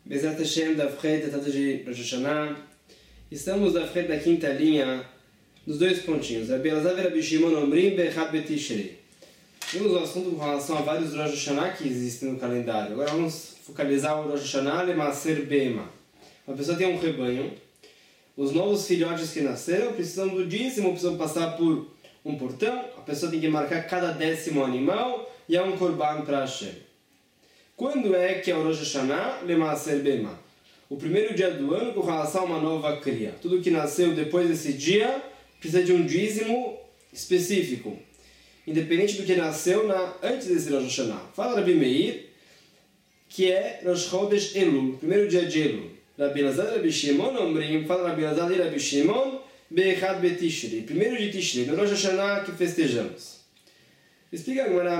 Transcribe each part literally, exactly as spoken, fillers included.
Bezerra Hashem da frente, tanto de Rosh Hashanah. Estamos na frente da quinta linha dos dois pontinhos. Rabbi Elazar e Rabbi Shimon Omrim Bechad Betishrei. Temos um assunto com relação a vários Rosh Hashanah que existem no calendário. Agora vamos focalizar o Rosh Hashanah Lemaser Bema. Uma pessoa tem um rebanho. Os novos filhotes que nasceram precisam do dízimo, precisam passar por um portão. A pessoa tem que marcar cada décimo animal e há um korban para Hashem. Quando é que é o Rosh Hashanah Lemaser Bema? O primeiro dia do ano com relação a uma nova cria. Tudo que nasceu depois desse dia precisa de um dízimo específico, independente do que nasceu na, antes desse Rosh Hashanah. Fala Rabbi Meir, que é Rosh Chodesh Elul, primeiro dia de Elul. Rabbi Elazar e Rabbi Shimon Omrim, fala Rabbi Elazar e Rabbi Shimon Bechad Betishrei, primeiro de Tishrei, no Rosh Hashanah que festejamos. Explica agora,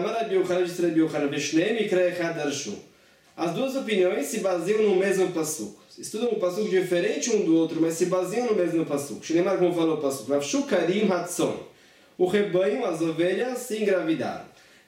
as duas opiniões se baseiam no mesmo passuco. Estudam um passuco diferente um do outro, mas se baseiam no mesmo passuco. Lembra como falou o passuco? O rebanho, as ovelhas, se engravidaram.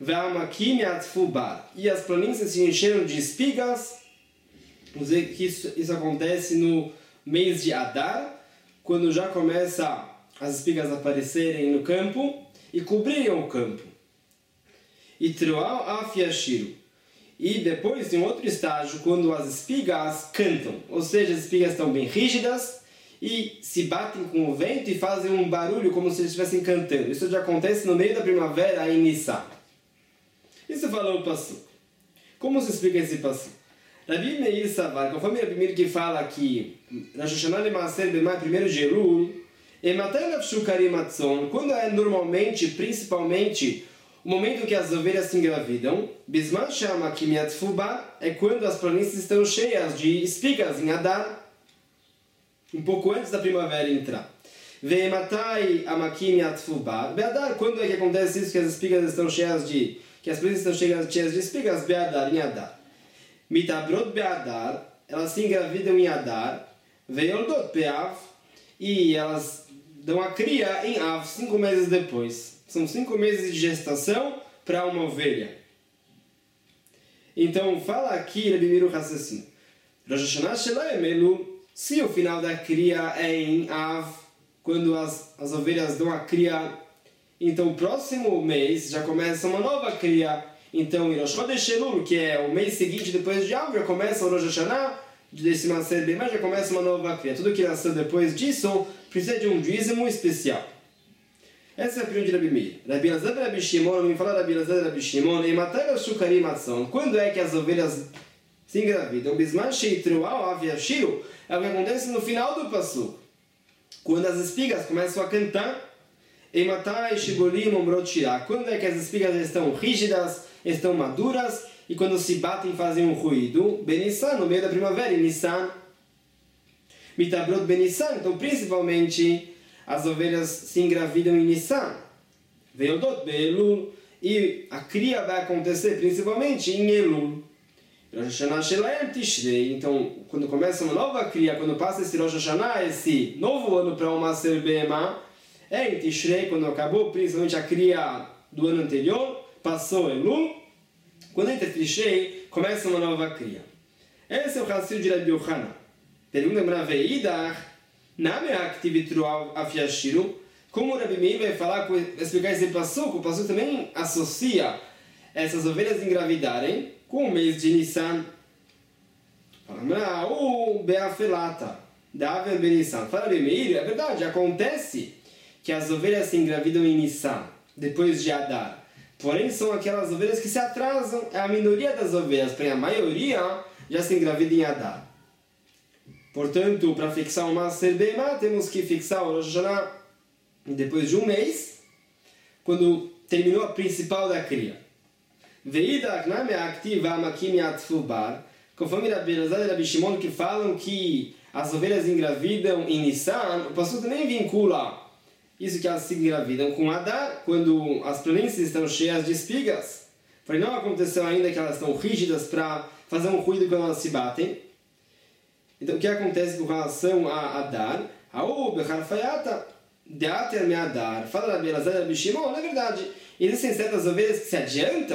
E as planícies se encheram de espigas. Vamos ver que isso, isso acontece no mês de Adar, quando já começa as espigas a aparecerem no campo e cobrirem o campo. E Troal Afiashiru. E depois, em outro estágio, quando as espigas cantam, ou seja, as espigas estão bem rígidas e se batem com o vento e fazem um barulho como se eles estivessem cantando. Isso já acontece no meio da primavera em Nissan. Isso falou o passuco. Como se explica esse passuco? Rabbi Meir Savar, conforme Rabbi Meir que fala que Rosh Hashanah Lemaser Bema é primeiro de Elul, e Matai Lavshu Karim Atzon, quando é normalmente, principalmente, o momento que as ovelhas se engravidam, Bisman Shama Kimiat Fuba, é quando as planícies estão cheias de espigas em Adar, um pouco antes da primavera entrar. Veimatai Amakimiat Fuba, Beadar, quando é que acontece isso, que as espigas estão cheias de, que as planícies estão cheias, cheias de espigas? Beadar, em Adar. Mitabrot Beadar, elas se engravidam em Adar, Veioldot Beav, e elas dão a cria em Av, cinco meses depois. São cinco meses de gestação para uma ovelha. Então, fala aqui, Rabbi Meir o raciocínio. Rosh Hashanah Shelaem Elul, se o final da cria é em Av, quando as, as ovelhas dão a cria, então o próximo mês já começa uma nova cria. Então, em Rosh Chodesh Elul, que é o mês seguinte depois de Av, já começa o Rosh Hashanah, de Lemaser Bema, já começa uma nova cria. Tudo que nasceu depois disso precisa de um dízimo especial. Essa é a opinião de Rabbi Meir. Rabbi Elazar e Rabbi Shimon, me fala Rabbi Elazar e Rabbi Shimon, e Matai Lavshu Karim Atzon, quando é que as ovelhas se engravidam? Bisman Sheitrual Aviashiru, é o que acontece no final do passuco. Quando as espigas começam a cantar, e Matai Shibolim Omrot Shirah, quando é que as espigas estão rígidas, estão maduras, e quando se batem fazem um ruído, Benissan, no meio da primavera, em Nissan. Mitabrot Benissan, então principalmente as ovelhas se engravidam em Nissan. Veildot Beelul, e a cria vai acontecer principalmente em Elul. Rosh Hashanah Shelaem Tishrei, então quando começa uma nova cria, quando passa esse Rosh Hashanah, esse novo ano para o Maser Bema, é em Tishrei, quando acabou principalmente a cria do ano anterior, passou Elul, quando entra Tishrei, começa uma nova cria. Esse é o raciocínio de Rabbi Yochanan. Pergunta para Veidar, Name Aktivitrual Afiashiru, como o Rabbi Meir vai falar, vai explicar esse passuco, o passuco também associa essas ovelhas engravidarem com o mês de Nissan. Fala, o Beafelata, da Aver Benissan. Fala Rabbi Meir, é verdade, acontece que as ovelhas se engravidam em Nissan, depois de Adar. Porém, são aquelas ovelhas que se atrasam, é a minoria das ovelhas, porém a maioria já se engravida em Adar. Portanto, para fixar o Maser Bema, temos que fixar o Rosh Hashanah depois de um mês, quando terminou a principal da cria. Conforme Rabbi Elazar e Rabbi Shimon que falam que as ovelhas engravidam em Nissan, o pastor também vincula isso que elas se engravidam com Adar, quando as planícies estão cheias de espigas. Porém, não aconteceu ainda que elas estão rígidas para fazer um ruído quando elas se batem. Então, o que acontece com relação a Adar? Aú, Becharfayata, Deater me Adar. Fala Rabbi Elazar e Rabbi Shimon, não é verdade. Existem certas ovelhas que se adiantam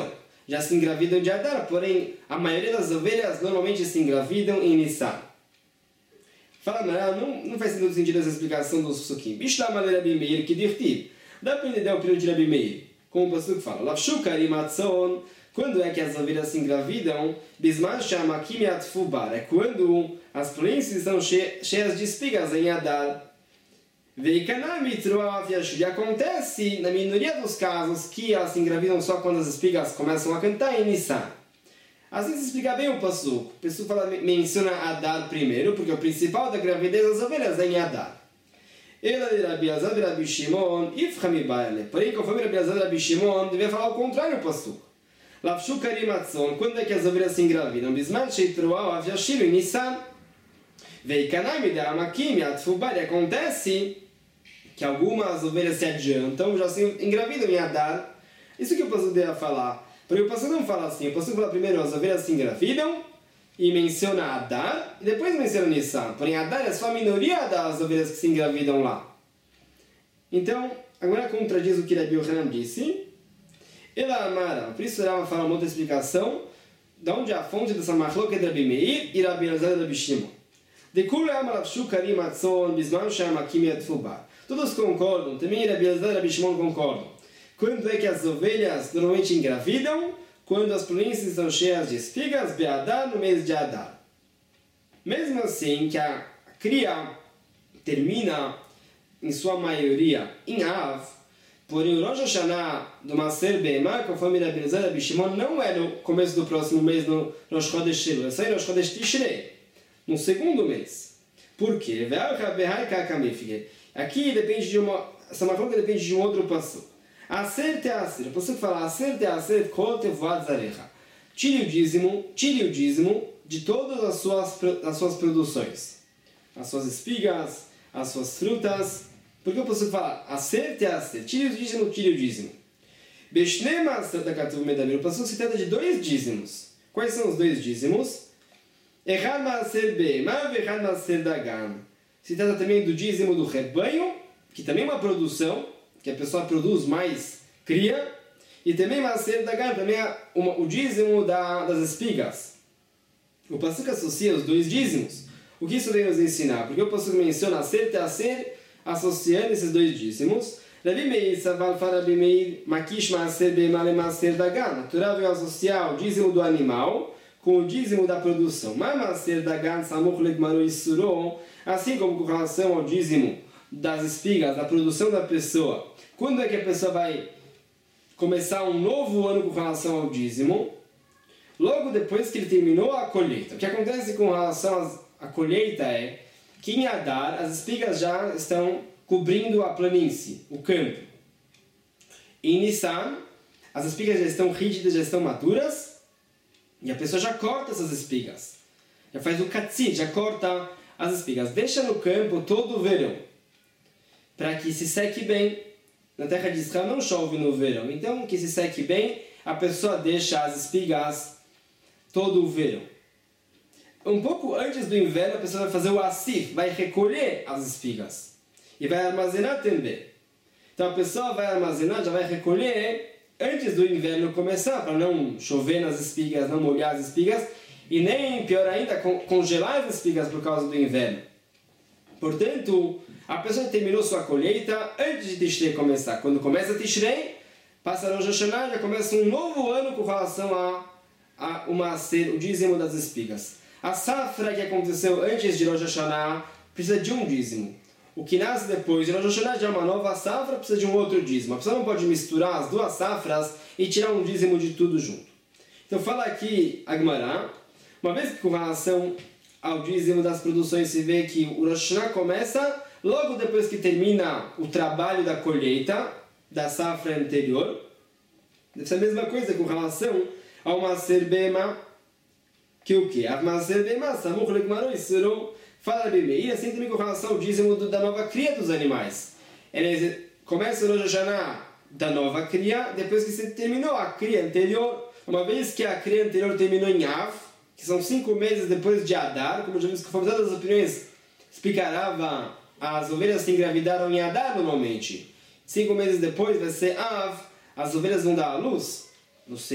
já se engravidam de Adar, porém a maioria das ovelhas normalmente se engravidam em Nissan. Fala, não, não faz todo sentido essa explicação dos Psukim. Bishlam ale Rabi Meir que dirtiv. Dá para entender a opinião de Rabi Meir. Como o Pasuk fala, Lavshu karim atzon, quando é que as ovelhas se engravidam? Bisman chama kimiat fubar, é quando as planícies estão cheias de espigas em Adar. Veikanami truav yashu. E acontece, na minoria dos casos, que elas se engravidam só quando as espigas começam a cantar em Nissan. Assim se explica bem o Pasuk. O Pasuk fala, menciona Adar primeiro, porque o principal da gravidez das ovelhas é em Adar. Ela de Rabi Elazar e Rabi Shimon, ifchami baile. Porém, conforme Rabi Elazar e Rabi Shimon, devia falar o contrário do Pasuk. Lavshu karim atzon, quando é que as ovelhas se engravidam? Bisman sheitruav yashiru em Nissan. Veikanami de amakim yatfubar. E acontece que algumas ovelhas se adiantam, já se engravidam em Adar. Isso que o Pasuk deve falar. Porque o Pasuk não fala assim. O Pasuk fala primeiro as ovelhas se engravidam e menciona Adar e depois menciona Nissan. Porém, Adar é só a minoria das ovelhas que se engravidam lá. Então, agora contradiz o que Rabi Yohanan disse. Ela amara. Por isso ela fala uma outra explicação de onde é a fonte dessa machloca de Rabi Meir e Rabi Elazar e Rabi Shimon. De kule amaravshu karim atzon bisman shama kimiat fubar. Todos concordam, também Rabi Elazar e Rabi Shimon concordam. Quando é que as ovelhas normalmente engravidam? Quando as planícies estão cheias de espigas, Be'adar, no mês de Adar. Mesmo assim, que a cria termina, em sua maioria, em Av, porém o Rosh Hashanah do Maser Be'emah, conforme Rabi Elazar e Rabi Shimon, não é no começo do próximo mês, no Rosh Chodesh Elul, é só em Rosh Chodesh Tishrei, no segundo mês. Por quê? Aqui depende de uma... Essa mafroca depende de um outro passo. Acerte a acer. O passo que fala acerte a acer, kote voad zarecha. Tire o dízimo, tire o dízimo de todas as suas, as suas produções. As suas espigas, as suas frutas. Porque o passo que fala acerte a acer, tire o dízimo, tire o dízimo. Beshnema acer da katuv medamir. O passo se trata de dois dízimos. Quais são os dois dízimos? Echad maaser be'emah ve'echad maaser dagan. Se trata também do dízimo do rebanho, que também é uma produção, que a pessoa produz mais, cria, e também maaser dagan, também é uma, o dízimo da, das espigas. O Pasuk associa os dois dízimos. O que isso vem nos ensinar? Porque o Pasuk menciona acer te acer, associando esses dois dízimos. Rabi Meir, Saval fala Rabi Meir, makish maaser be'emah le maaser dagan. Natural veio associar o dízimo do animal com o dízimo da produção. Assim como com relação ao dízimo das espigas, da produção da pessoa. Quando é que a pessoa vai começar um novo ano com relação ao dízimo? Logo depois que ele terminou a colheita. O que acontece com relação à colheita é que em Adar as espigas já estão cobrindo a planície, o campo. Em Nissan, as espigas já estão rígidas, já estão maduras. E a pessoa já corta essas espigas. Já faz o katzit, já corta as espigas. Deixa no campo todo o verão. Para que se seque bem. Na terra de Israel não chove no verão. Então, que se seque bem, a pessoa deixa as espigas todo o verão. Um pouco antes do inverno, a pessoa vai fazer o asif, vai recolher as espigas. E vai armazenar também. Então, a pessoa vai armazenar, já vai recolher antes do inverno começar, para não chover nas espigas, não molhar as espigas, e nem, pior ainda, congelar as espigas por causa do inverno. Portanto, a pessoa terminou sua colheita antes de Tishrei começar. Quando começa Tishrei, passa Rosh Hashanah, já começa um novo ano com relação a, a uma, o dízimo das espigas. A safra que aconteceu antes de Rosh Hashanah precisa de um dízimo. O que nasce depois de Rosh Hashanah já é uma nova safra, precisa de um outro dízimo. A pessoa não pode misturar as duas safras e tirar um dízimo de tudo junto. Então fala aqui a Gemara, uma vez que com relação ao dízimo das produções se vê que o Rosh Hashanah começa logo depois que termina o trabalho da colheita da safra anterior. Deve ser a mesma coisa com relação ao Maser Be'emah, que o que? A Maser Be'emah, Samuch leGmaro Isuro. Fala Rabi Meir, assim também com relação ao dízimo do, da nova cria dos animais. Ele começa o Rosh Hashanah da nova cria, depois que se terminou a cria anterior, uma vez que a cria anterior terminou em Av, que são cinco meses depois de Adar, como já vimos, conforme todas as opiniões explicarava, as ovelhas se engravidaram em Adar normalmente. Cinco meses depois vai ser Av, as ovelhas vão dar à luz, no,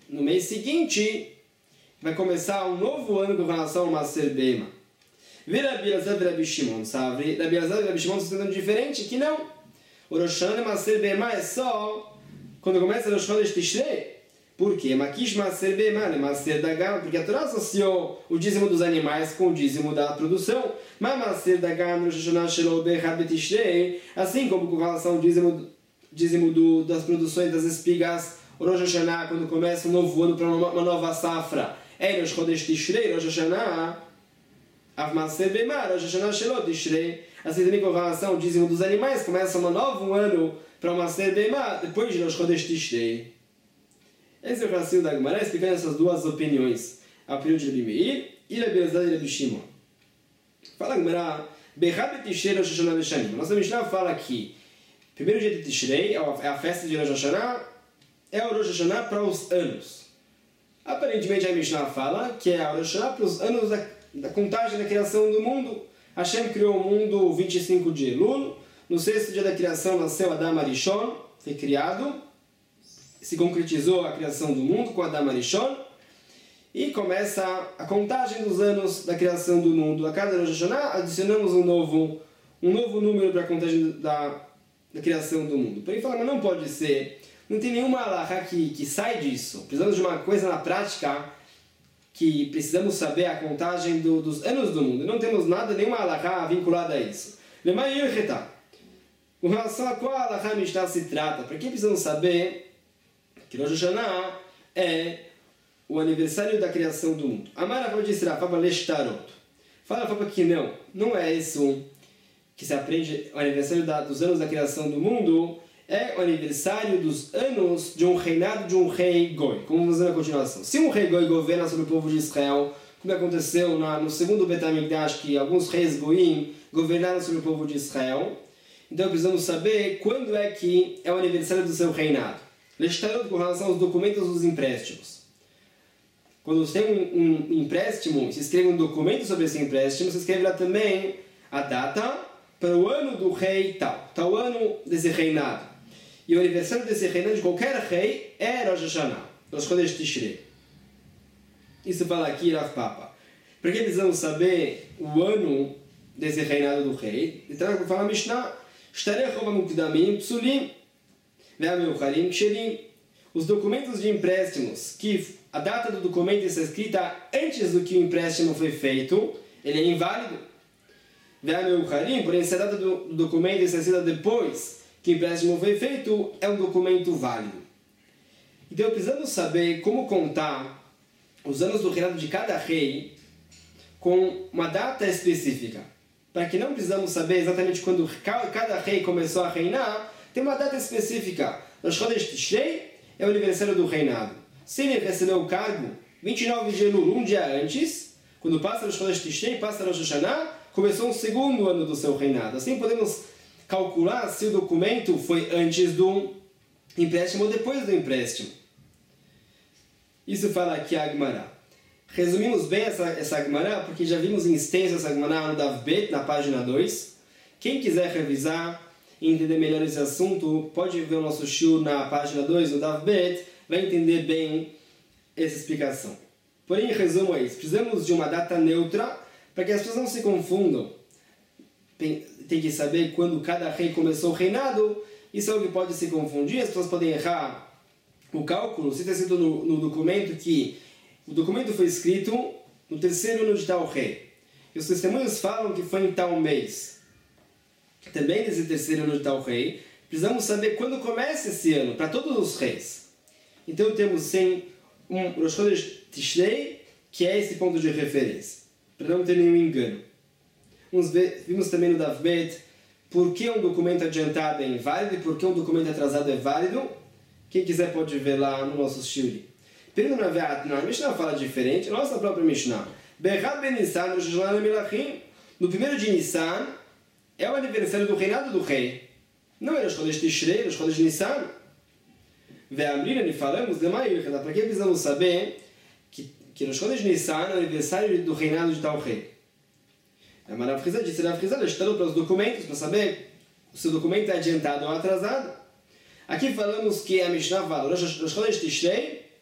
no mês seguinte, vai começar um novo ano com relação ao Maser Beima. Vira Rabi Elazar e Rabi Shimon, sabe? Rabi Elazar e Rabi Shimon estão entendendo diferente, que não. O Rosh Hashanah e Maser Beima é só quando começa o Rosh Chodesh Tishrei. Por quê? Makish Maser Beima, Maser Dagan, porque a Torá associou o dízimo dos animais com o dízimo da produção. Mas Maser Dagan, Rosh Hashanah Shelo Bechad Betishrei, assim como com relação ao dízimo, dízimo do, das produções das espigas, o Rosh Hashanah, quando começa um novo ano para uma, uma nova safra, é Rosh Chodesh Tishrei, Rosh Hashanah, Av Maser Beima, Rosh Hashanah Shelo Tishrei. Assim também com relação ao dízimo dos animais, começa um novo ano para o Maser Beima, depois de Rosh Chodesh Tishrei. Esse é o raciocínio da Gemara, explicando essas duas opiniões, a opinião de Rabi Meir e Rabi Elazar e Rabi Shimon. Fala a Gemara, Bechad Tishrei Rosh Hashanah Veshanim. Nossa Mishnah fala que primeiro dia de Tishrei, é a festa de Rosh Hashanah, é o Rosh Hashanah para os anos. Aparentemente a Mishnah fala que é o Rosh Hashanah para os anos da, da contagem da criação do mundo. Hashem criou o mundo vinte e cinco de Elul, no sexto dia da criação nasceu Adam Arishon, foi criado, se concretizou a criação do mundo com Adam Arishon, e começa a contagem dos anos da criação do mundo. A cada Rosh Hashanah adicionamos um novo, um novo número para a contagem da, da criação do mundo. Porém, fala, mas não pode ser, não tem nenhuma halakha que, que sai disso. Precisamos de uma coisa na prática, que precisamos saber a contagem do, dos anos do mundo. Não temos nada, nenhuma halakha vinculada a isso. Com relação a qual halakha Mishnah se trata, para que precisamos saber que Rosh Hashanah é o aniversário da criação do mundo? Amara pode dizer, Fala Leshtarot. Fala Fala que não, não é isso que se aprende o aniversário da, dos anos da criação do mundo, é o aniversário dos anos de um reinado de um rei Goi. Como vamos ver na continuação. Se um rei Goi governa sobre o povo de Israel, como aconteceu na, no segundo Bet HaMikdash, que alguns reis Goim governaram sobre o povo de Israel, então precisamos saber quando é que é o aniversário do seu reinado. Leshtarot com relação aos documentos dos empréstimos. Quando você tem um, um empréstimo, se escreve um documento sobre esse empréstimo, você escreve lá também a data para o ano do rei tal, tal ano desse reinado. E o aniversário desse reinado de qualquer rei é Rosh Hashanah, Rosh Chodesh Tishrei. Isso fala aqui Rav Papa. Por que precisamos saber o ano desse reinado do rei? Então, fala Mishnah, Shtarei Chova Mukdamim Psulim, os documentos de empréstimos, que a data do documento está escrita antes do que o empréstimo foi feito, ele é inválido. Porém, se a data do documento está escrita depois que o empréstimo foi feito, é um documento válido. Então, precisamos saber como contar os anos do reinado de cada rei com uma data específica. Para que não precisamos saber exatamente quando cada rei começou a reinar, tem uma data específica. Rosh Chodesh Tishrei é o aniversário do reinado. Se ele recebeu o cargo vinte e nove de Elul, um dia antes, quando passa Rosh Chodesh Tishrei, passa Rosh Hashanah, começou o segundo ano do seu reinado. Assim podemos calcular se o documento foi antes do empréstimo ou depois do empréstimo. Isso fala aqui a Gemara. Resumimos bem essa, essa Gemara, porque já vimos em extenso essa Gemara no Dav Bet, na página dois. Quem quiser revisar e entender melhor esse assunto, pode ver o nosso shiur na página dois, no Dav Bet, vai entender bem essa explicação. Porém, em resumo é isso. Precisamos de uma data neutra para que as pessoas não se confundam. Tem, tem que saber quando cada rei começou o reinado. Isso é algo que pode se confundir, as pessoas podem errar o cálculo. Se está escrito no, no documento que o documento foi escrito no terceiro ano de tal rei, e os testemunhos falam que foi em tal mês, também nesse terceiro ano de tal rei, precisamos saber quando começa esse ano, para todos os reis. Então temos sim um Rosh Chodesh Tishrei, que é esse ponto de referência, para não ter nenhum engano. Vamos ver, vimos também no Dav Bet por que um documento adiantado é inválido e por que um documento atrasado é válido. Quem quiser pode ver lá no nosso shiur. Período na Ve'at, a Mishnah fala diferente, a nossa própria Mishnah. Bechad ben Nissan, Rosh Hashanah Melachim. No primeiro de Nissan, é o aniversário do reinado do rei. Não é Rosh Chodesh Tishrei, Rosh Chodesh Nissan. Ve'amrina, e falamos, para que precisamos saber que, que Rosh Chodesh Nissan é o aniversário do reinado de tal rei? A Rav Chizda disse, Rav Chizda listou para os documentos, para saber se o documento é adiantado ou atrasado. Aqui falamos que a Mishnah fala, Rosh Chodesh Tishrei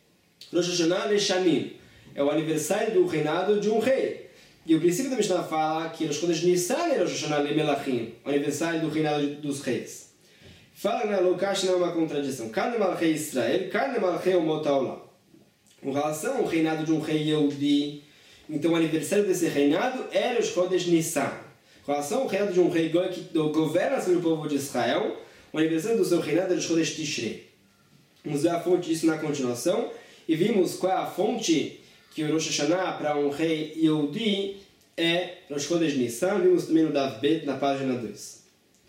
Rosh Hashanah Leshanim é o aniversário do reinado de um rei. E o princípio da Mishnah fala que Rosh Chodesh Nissan é Rosh Hashanah Lemelachim, o aniversário do reinado dos reis. Fala que na Lokash não é uma contradição. Kane Malchei Israel, Kane Malchei Umot Haolam. Com relação ao reinado de um rei Yehudi, então o aniversário desse reinado é Rosh Chodesh Nissan. Com relação ao reinado de um rei Goi que governa sobre o povo de Israel, o aniversário do seu reinado é Rosh Chodesh Tishrei. Vamos ver a fonte disso na continuação. E vimos qual é a fonte que o Rosh Hashanah para um rei Yehudi é Rosh Chodesh Nissan. Vimos também no Dav Bet, na página dois.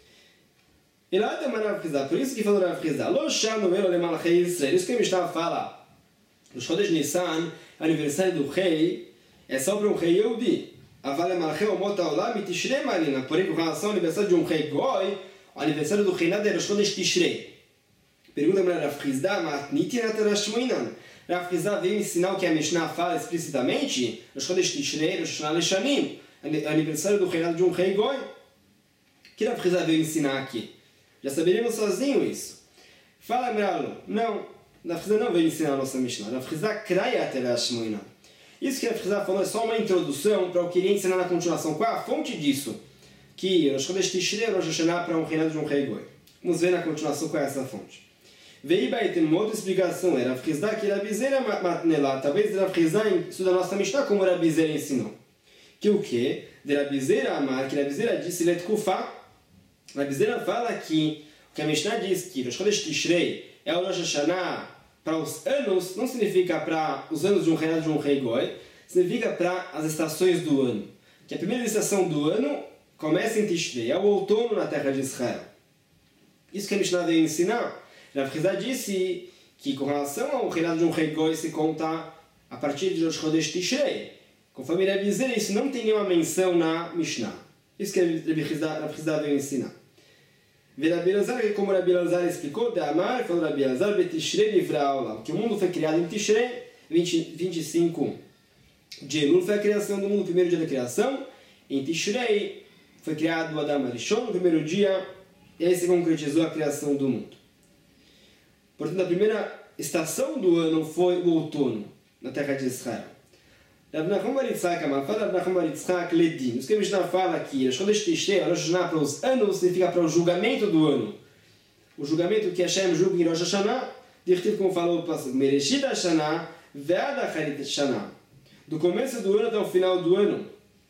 E lá tem uma Rav Chizda, por isso que falou Rav Chizda, Lo shanu elo lemalchei Israel. Isso que a Mishnah fala, Rosh Chodesh Nissan, aniversário do rei, é só para um rei Yehudi. Aval lemalchei umot haolam mitishrei malina. Porém, com relação ao aniversário de um rei Goi, o aniversário do reinado é Rosh Chodesh Tishrei. Pergunta para Rav Chizda, matniti natarash shmoinan. Rav Chizda veio ensinar o que a Mishnah fala explicitamente, Rosh Chodesh Tishrei, Rosh Hashanah Leshanim, aniversário do reinado de um rei Goi. O que Rav Chizda veio ensinar aqui? Já saberíamos sozinho isso. Fala, Mralo. Não, Rav Chizda não veio ensinar a nossa Mishnah. Rav Chizda kraya aterash moina. Isso que Rav Chizda falou é só uma introdução para o que ele ensinar na continuação. Qual é a fonte disso? Que Rosh Chodesh Tishrei é Rosh Hashanah para um reinado de um rei Goi. Vamos ver na continuação qual é essa fonte. Veio aí tem uma outra explicação. Era Rav Chizda que Rabi Zera matnelá. Talvez Rav Chizda estuda a nossa Mishnah como Rabi Zera ensinou. Que o quê? De Rabi Zera amar, que Rabi Zera disse let kufá. Rabi Zera fala que o que a Mishnah diz que Rosh Chodesh Tishrei é o Rosh Hashanah para os anos, não significa para os anos de um reinado de um rei Goi, significa para as estações do ano. Que a primeira estação do ano começa em Tishrei, é o outono na terra de Israel. Isso que a Mishnah veio ensinar. Rav Chizda disse que com relação ao reinado de um rei Goi se conta a partir de Rosh Chodesh Tishrei. Conforme Rabi Zera, isso não tem nenhuma menção na Mishnah. Isso que Rav Chizda veio ensinar. Rabi Elazar, como Rabi Elazar explicou, de Amar, falou Rabi Elazar, Betishrei livra aula, que o mundo foi criado em Tishrei, vinte, vinte e cinco de Elul foi a criação do mundo, o primeiro dia da criação. Em Tishrei foi criado o Adam Arishon, no primeiro dia, e aí se concretizou a criação do mundo. Portanto, a primeira estação do ano foi o outono, na terra de Israel. Rav Nachman bar Yitzchak Amar, fala Rav Nachman bar Yitzchak Ledin. Os que a Mishnah fala aqui, Rosh Chodesh Tishrei, Rosh Hashanah para os anos, significa para o julgamento do ano. O julgamento que Hashem julga em Rosh Hashanah, dirtido como falou o pastor, Mereshit Hashanah, Ve'ad Acharit Hashanah. Do começo do ano até o final do ano.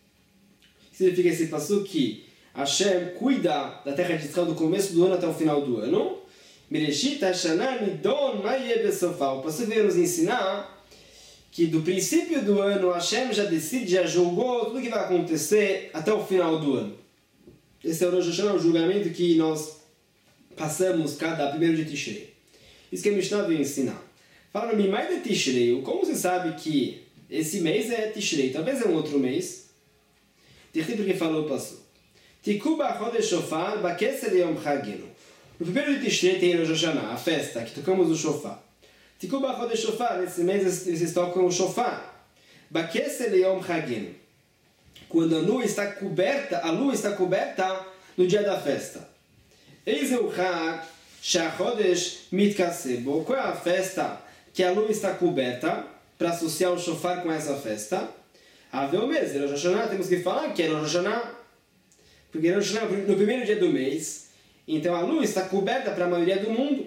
Significa esse pastor que Hashem cuida da terra de Israel do começo do ano até o final do ano. Mereshit Hashanah Nidon Ma'yeh Besofá. O pastor veio nos ensinar que do princípio do ano Hashem já decide, já julgou tudo o que vai acontecer até o final do ano. Esse é o Rosh Hashanah, o julgamento que nós passamos cada primeiro de Tishrei. Isso que a Mishnah veio ensinar. Fala no Mimai de Tishrei, como você sabe que esse mês é Tishrei, talvez é um outro mês. Tem porque falou o pastor. Tikuba Chodesh Shofar Bakesel Yom Chagenu. No primeiro de Tishrei tem Rosh Hashanah, a festa que tocamos o shofar. Tikuba Chodesh Shofar, nesse mês eles tocam o shofar. Bakesel Yom Chagenu. Quando a lua está coberta, a lua está coberta no dia da festa. Eis o Chag Shachodesh Mitkasebo. Qual é a festa que a lua está coberta para associar o shofar com essa festa? Haveu mês, Rosh Hashanah, temos que falar que é Rosh Hashanah. Porque Rosh Hashanah no primeiro dia do mês, então a lua está coberta para a maioria do mundo.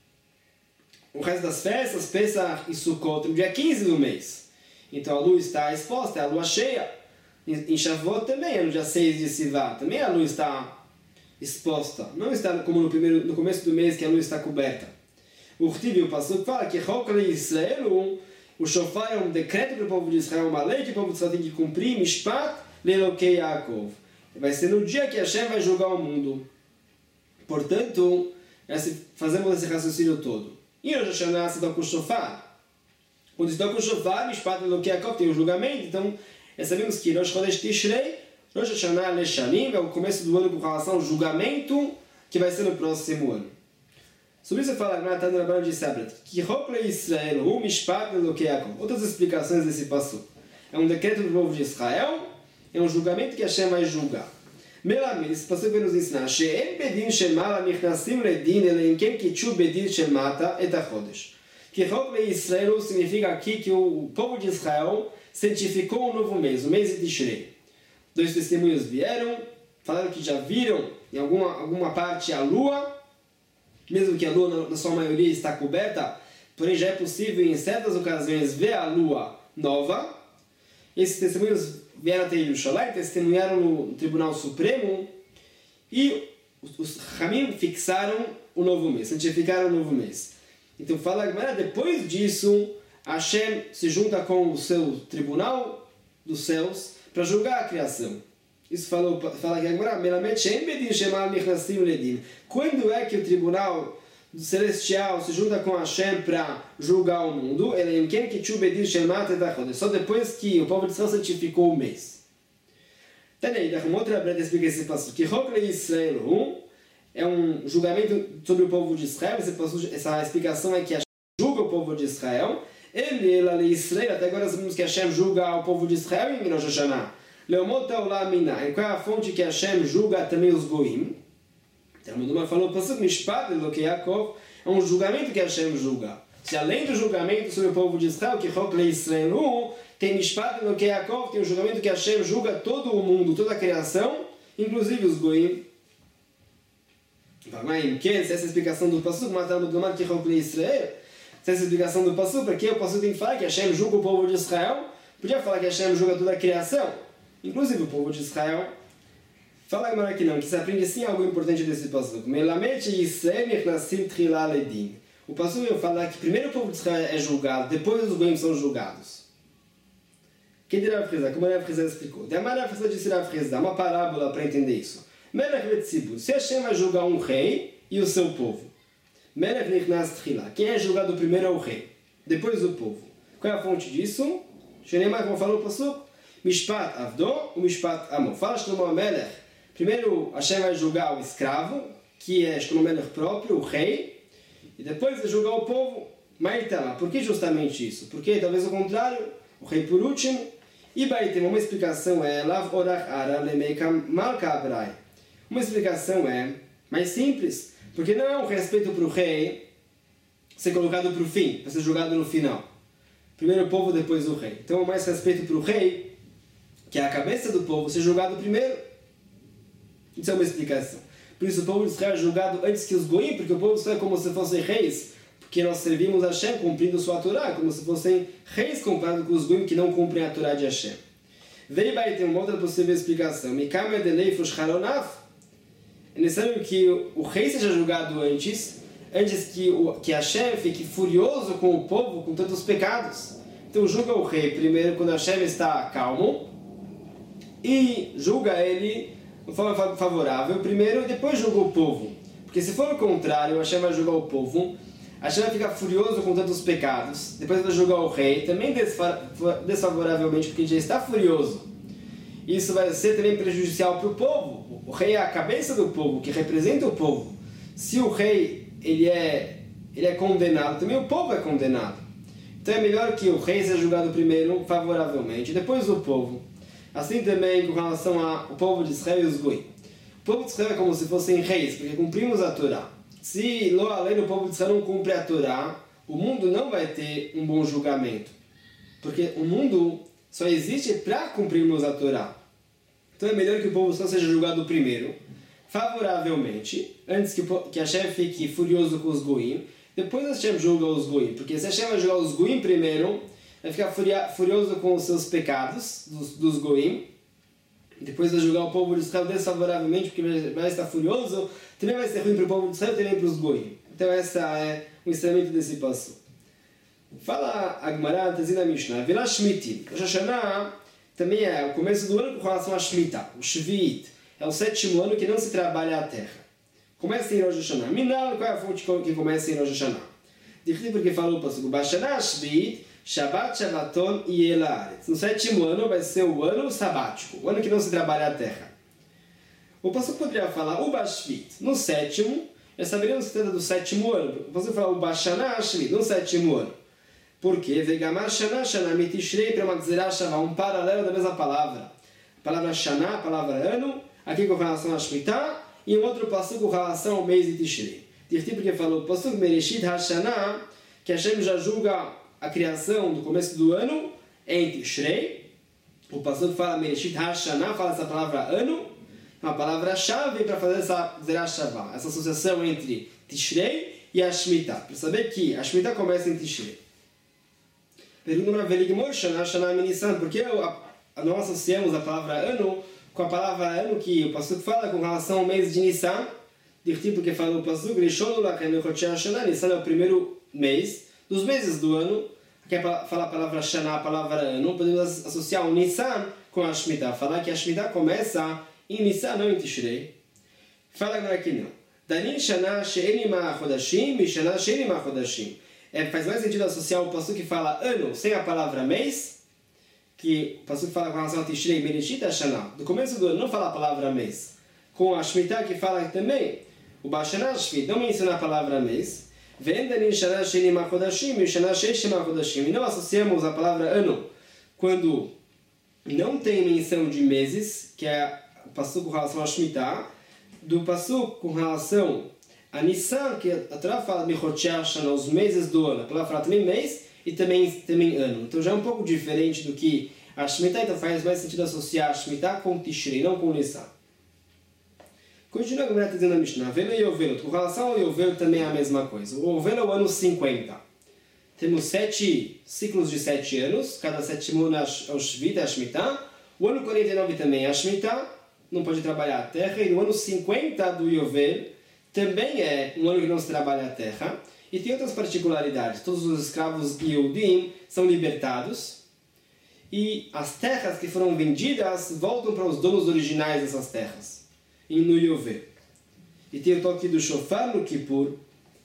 O resto das festas, Pesach e Sukkot, no dia quinze do mês. Então a lua está exposta, é a lua cheia. Em Shavuot também, é no dia seis de Sivan, também a lua está exposta. Não está como no, primeiro, no começo do mês que a lua está coberta. O Urtiv, o Pasuk, fala que Israel, o shofar é um decreto para o povo de Israel, uma lei que o povo de Israel tem que cumprir, Mishpat Leilokei Yaakov. Vai ser no dia que Hashem vai julgar o mundo. Portanto, fazemos esse raciocínio todo. E Rosh Hashanah se toca o shofar. Quando se toca o shofar, Mishpat Leilokei Yaakov tem o julgamento. Então, sabemos que Rosh Chodesh Tishrei, Rosh Hashanah Leshanim, é o começo do ano com relação ao julgamento que vai ser no próximo ano. Sobre isso fala Agmará no Rabbanan de Sabrat, que Rokle Israel, o Mishpat Leilokei Yaakov. Outras explicações desse passo. É um decreto do povo de Israel, é um julgamento que Hashem vai julgar. Melamid, esse passo vai nos ensinar, She'en bedin shemala nichnasim ledin eleimkem kitchu bedin shemata et hachodesh. Que Chok Israel significa aqui que o povo de Israel santificou um novo mês, o mês de Tishrei. Dois testemunhos vieram, falaram que já viram em alguma, alguma parte a lua, mesmo que a lua na sua maioria está coberta, porém já é possível em certas ocasiões ver a lua nova. Esses testemunhos vieram até Yerushalayim, testemunharam no Tribunal Supremo e os Ramim fixaram o novo mês, santificaram o novo mês. Então fala Gemara, depois disso, Hashem se junta com o seu tribunal dos céus para julgar a criação. Isso falou, fala aqui agora, quando é que o tribunal celestial se junta com Hashem para julgar o mundo? Só depois que o povo de Israel santificou o mês. Tanei, uma outra breta explica esse passo. Que Israel é um julgamento sobre o povo de Israel. Essa explicação é que Hashem julga o povo de Israel. Ele, ele, Israel, até agora sabemos que Hashem julga o povo de Israel em Rosh Hashanah. Leomota Olamina. E qual é a fonte que Hashem julga também os Goim? Então, o Dumar falou, Pasuk Mishpat, que Yaakov, é um julgamento que Hashem julga. Se além do julgamento sobre o povo de Israel, que Chok Israel, tem Mishpat, que Yaakov, tem um julgamento que Hashem julga todo o mundo, toda a criação, inclusive os Goim. Se essa é a explicação do Pasuk, matando o Dumar que Chok Israel, se essa é a explicação do Pasuk, porque o Pasuk tem que falar que Hashem julga o povo de Israel, podia falar que Hashem julga toda a criação, inclusive o povo de Israel. Fala agora que não, que se aprende sim algo importante desse pasuk. O pasuk fala que primeiro o povo de Israel é julgado, depois os goim são julgados. Quem dirá a frisa? Como a frisa explicou? Tem a frisa de a frisa, uma parábola para entender isso. Se Hashem vai julgar um rei e o seu povo. Quem é julgado primeiro é o rei, depois o povo. Qual é a fonte disso? Como falou o pasuk? Mishpat Avdo, o Mishpat Amo. Fala Shlomo HaMelech. Primeiro Hashem vai julgar o escravo, que é Shlomo HaMelech próprio, o rei, e depois vai julgar o povo. Maitama. Por que justamente isso? Porque talvez o contrário, o rei por último. E Baitem, uma explicação é Lav Orach Ara Lemeika Malka Abrai. Uma explicação é mais simples, porque não é um respeito para o rei ser colocado para o fim, para ser julgado no final. Primeiro o povo, depois o rei. Então é mais respeito para o rei, que é a cabeça do povo, ser julgado primeiro. Isso é uma explicação. Por isso o povo de Israel é julgado antes que os goim, porque o povo de Israel é como se fossem reis, porque nós servimos a Hashem cumprindo sua Torá, como se fossem reis comparados com os goim que não cumprem a Torá de Hashem. Veio aí tem uma outra possível explicação. É necessário que o rei seja julgado antes, antes que, o, que Hashem fique furioso com o povo, com tantos pecados. Então julga o rei primeiro quando Hashem está calmo, e julga ele de forma favorável primeiro e depois julga o povo. Porque se for o contrário, Hashem vai julgar o povo, Hashem vai ficar furioso com tantos pecados, depois vai julgar o rei, também desfavoravelmente, porque ele já está furioso. Isso vai ser também prejudicial para o povo. O rei é a cabeça do povo, que representa o povo. Se o rei ele é, ele é condenado, também o povo é condenado. Então é melhor que o rei seja julgado primeiro favoravelmente, depois o povo. Assim também com relação ao povo de Israel e os goim. O povo de Israel é como se fossem reis, porque cumprimos a Torá. Se lo além do povo de Israel não cumpre a Torá, o mundo não vai ter um bom julgamento. Porque o mundo só existe para cumprirmos a Torá. Então é melhor que o povo de Israel seja julgado primeiro, favoravelmente, antes que, que Hashem fique furioso com os goim. Depois Hashem julga os goim, porque se Hashem vai julgar os goim primeiro, vai ficar furioso com os seus pecados, dos, dos goim. Depois vai julgar o povo de Israel desfavoravelmente, porque vai estar furioso. Também vai ser ruim para o povo de Israel, também para os goim. Então esse é o ensinamento desse passo. Fala a Gemara, Tazina Mishnah, Vila Shmiti. Rosh Hashanah também é o começo do ano com relação a Shemitah, o Shvi'it. É o sétimo ano que não se trabalha a terra. Começa em Rosh Hashanah. Minal, qual é a fonte que começa em Rosh Hashanah? Diz porque falou o passuco, Bashanah Shvi'it, Shabbat, Shabbaton e Elaretz. No sétimo ano vai ser o ano sabático, o ano que não se trabalha a terra. O pastor poderia falar o Bashvit no sétimo, já saberíamos que se trata do sétimo ano. O pastor fala o Bashanah Shvit no sétimo ano. Por quê? Vegamar Shana Shana Mitishrei para uma Shava, um paralelo da mesma palavra. A palavra Shana, a palavra ano, aqui com relação a Shemitah, e um outro pastor com relação ao mês de Tishrei. Dirti porque falou, pastor Mereshit HaShana que Hashem já julga a criação do começo do ano em Tishrei. O pastor fala Mereshit HaShanah, fala essa palavra ano, uma palavra-chave para fazer essa Zerah Shavah, essa associação entre Tishrei e a Shemitah, para saber que a Shemitah começa em Tishrei. Pergunta para Veligmor, Shana, Shana, Nissan, por que não associamos a palavra ano com a palavra ano que o pastor fala com relação ao mês de Nissan? Porque fala o pastor, Nissan é o primeiro mês dos meses do ano. Aqui fala a palavra Shana, a palavra ano. Podemos associar o Nissan com a Shemitah. Falar que a Shemitah começa em Nissan, não em Tishrei. Fala agora aqui não. Danin Shana she'eni ma'achodashim mi Shana she'eni ma'achodashim. É, faz mais sentido associar o passuco que fala ano sem a palavra mês, que o passuco fala com relação a Tishrei, Mereshit HaShanah, do começo do ano não fala a palavra mês, com a Shemitah que fala também, o Bashana Shvit não menciona a palavra mês, e não associamos a palavra ano quando não tem menção de meses, que é o passuco com relação a Shemitah, do passuco com relação a Nissan, que a Torá fala os meses do ano, a palavra fala também mês e também, também ano. Então já é um pouco diferente do que a Shemitah, então faz mais sentido associar a Shemitah com Tishrei, não com Nissan. Continua a Gemara dizendo a Mishnah, Velo e Yovel, com relação ao Yovel também é a mesma coisa. O Yovel é o ano cinquenta. Temos sete ciclos de sete anos, cada sétimo ano é o Shvit, é a Shemitah. O ano quarenta e nove também é a Shemitah, não pode trabalhar a terra. E no ano cinquenta do Yovel, também é um ano que não se trabalha a terra. E tem outras particularidades. Todos os escravos Yehudim são libertados. E as terras que foram vendidas voltam para os donos originais dessas terras. E no Yovel. E tem o toque do shofar no Kippur,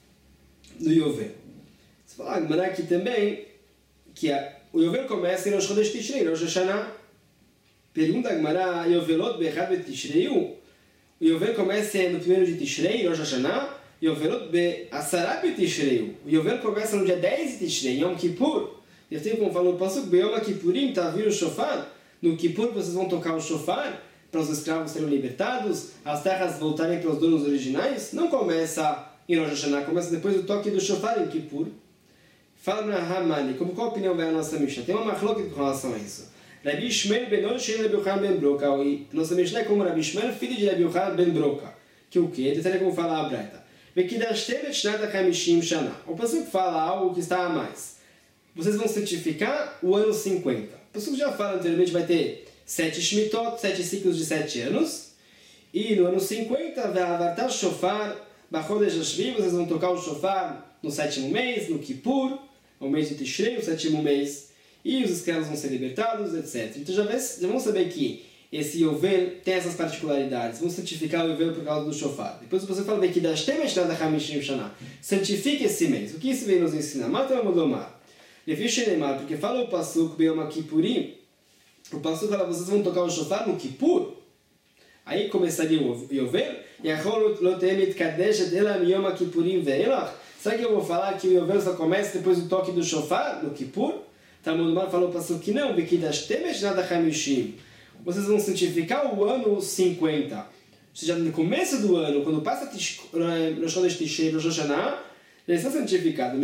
no Yovel. Você fala aqui também que a, o Yovel começa em Rosh Chodesh Tishrei, Rosh Hashanah. Pergunta a Gemara, Yovelot Bechad Betishrei. O Yovel começa no primeiro de Tishrei, Rosh Hashanah. Yovelot Be'asarah Betishrei. O Yovel começa no dia dez de Tishrei, Yom Kippur. Eu tenho como falou o Pasuk, Be'yom Kippurim, tá vindo o shofar. No Kippur vocês vão tocar o shofar para os escravos serem libertados, as terras voltarem para os donos originais. Não começa em Rosh Hashanah, começa depois do toque do shofar em Kippur. Fala na Hamani, como qual a opinião vai a nossa Mishnah? Tem uma machloket com relação a isso. Rabi Ishmael ben On Shein Rabi Yochanan ben Broca. Nossa Mishnah é como Rabi Ishmael, filho de Rabi Yochanan ben Broca. Que o quê? Detalhe como fala a Braita. Vekidashtem et shnat hamishim shana. O Pasuk fala algo que está a mais. Vocês vão certificar o ano cinquenta. O Pasuk já fala anteriormente, vai ter sete shmitot, sete ciclos de sete anos. E no ano cinquenta, ve'avartar shofar b'chodesh hashvi, vocês vão tocar o shofar no sétimo mês, no Kippur, o mês de Tishrei, o sétimo mês. E os escravos vão ser libertados, etcétera. Então já, vê, já vamos saber que esse Yovel tem essas particularidades. Vamos certificar o Yovel por causa do shofar. Depois você fala que santifique esse mês. O que isso vem nos ensinar? Mata o Modomar. Porque fala o Pasuk Be'yom Kippurim. O Pasuk fala, vocês vão tocar o shofar no Kippur. Aí começaria o Yovel. Será que eu vou falar que o Yovel só começa depois do toque do shofar no Kippur? Talmud Mar falou para o que não, vocês vão santificar o ano cinquenta. Ou seja, no começo do ano, quando passa Rosh Chodesh Tishrei, Rosh Hashanah, eles são santificados.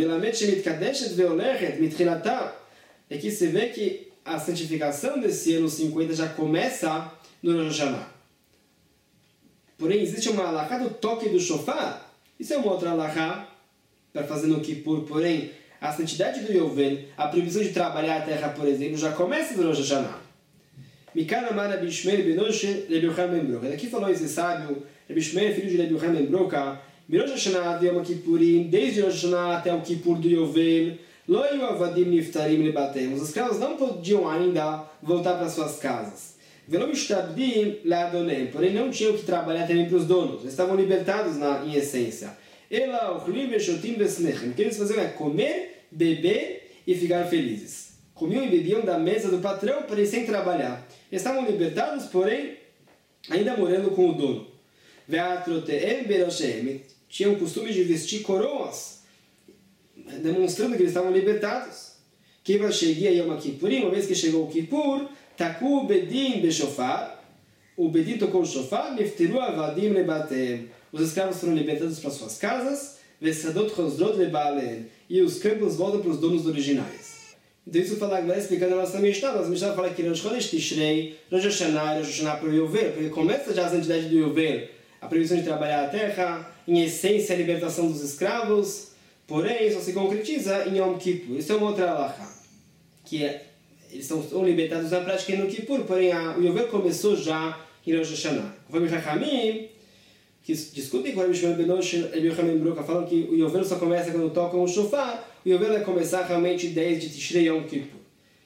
Aqui você vê que a santificação desse ano cinquenta já começa no Rosh Hashanah. Porém, existe uma alahá do toque do shofar. Isso é uma outra alahá para fazer no Kippur, porém, a santidade do Yovel, a proibição de trabalhar a terra, por exemplo, já começa no Rosh Hashanah. Mikan amar Rabi Ishmael ben Oshe Rabi Yochanan ben Broca. Daqui falou esse sábio, Rabi Ishmael, filho de Rabi Yochanan ben Broca, Rosh Hashanah de Yom Kippurim, desde Rosh Hashanah até o Kippur do Yovel, lo yu avadim niftarim lebatem. Os escravos não podiam ainda voltar para suas casas. Velo mishtabdim leadonem, porém não tinham que trabalhar também para os donos. Eles estavam libertados na, em essência. Ela ochlim veshotim vesmechem. O que eles faziam é comer, beber e ficar felizes. Comiam e bebiam da mesa do patrão, porém sem trabalhar. Eles estavam libertados, porém ainda morando com o dono. Ve'atroteem beroshem. Tinham o costume de vestir coroas, demonstrando que eles estavam libertados. Kiva shegia Yom Kippurim, uma vez que chegou o Kippur, taku bedin beshofar. O bedin tocou o shofar, nifteru avadim lebatem. Os escravos foram libertados para suas casas, Vesadot Chosrot Lebalen, e os campos voltam para os donos originais. Então isso fala agora explicando a nossa Mishnah. Nossa Mishnah fala que Rosh Chodesh Tishrei, Rosh Hashanah, Rosh Hashanah para o Yovel, porque começa já a santidade do Yovel, a proibição de trabalhar a terra, em essência a libertação dos escravos, porém só se concretiza em Yom Kippur. Isso é uma outra halakha, que é, eles são, são libertados na prática em Yom Kippur, porém a, o Yovel começou já em Rosh Hashanah. Conforme Chachamim, que discutem com o Rabbi Shmuel ben Oshel e Rabbi Yochanan ben Broca, falam que o Yovel só começa quando tocam o shofar, o Yovel vai começar realmente dez de Tishrei Yom Kippur.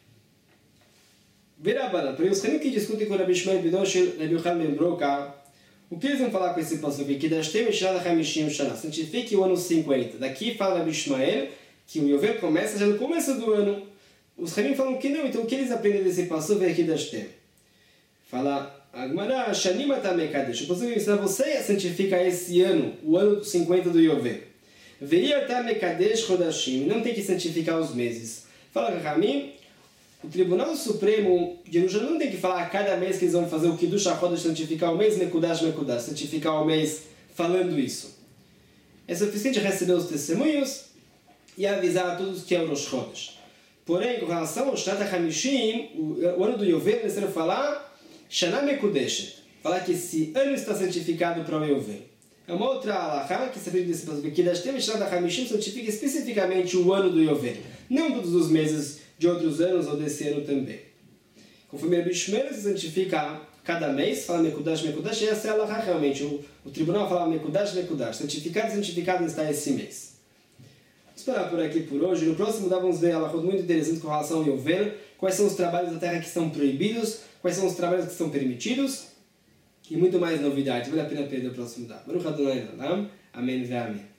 Verabana, para os que discutem com o Rabbi Shmuel ben Oshel e Rabbi Yochanan ben Broca, o que eles vão falar com esse passuque? Que Dashtem Eshad HaChamishim Shana, santifique o ano cinquenta. Daqui fala Rabbi Shmuel que o Yovel começa já no começo do ano. Os Rabim falam que não, então o que eles aprendem desse passuque é aqui Dashtem. Fala Agmará, Shanim Atamekadesh. O passuque ensina você a santificar esse ano, o ano cinquenta do Yovel. Veria Atamekadesh Chodashim. Não tem que santificar os meses. Fala Rabim, o Tribunal Supremo de Jerusalém não tem que falar a cada mês que eles vão fazer o Kiddush HaChodesh, santificar o mês, Mekudash, Mekudash, santificar o mês falando isso. É suficiente receber os testemunhos e avisar a todos que é o Rosh Chodesh. Porém, com relação ao Shnat HaChamishim, o ano do Yovel, é necessário falar Shana Mekudeshet, falar que esse ano está santificado para o Yovel. É uma outra halakha que se aprende desse passuque, que Dashtem Eshad HaChamishim santifica especificamente o ano do Yovel, não todos os meses de outros anos ou desse ano também. Conforme Rabbi Shmuel se santifica cada mês, fala Mekudash, Mekudash, e essa é a halakha realmente. O, o tribunal fala Mekudash, Mekudash, santificado, santificado está esse mês. Vamos parar por aqui por hoje. No próximo dá vamos ver halachot muito interessantes com relação ao Yovel, quais são os trabalhos da terra que estão proibidos, quais são os trabalhos que estão permitidos, e muito mais novidades. Vale a pena perder o próximo dá. Baruch Adonai Olam. Amém ve amém.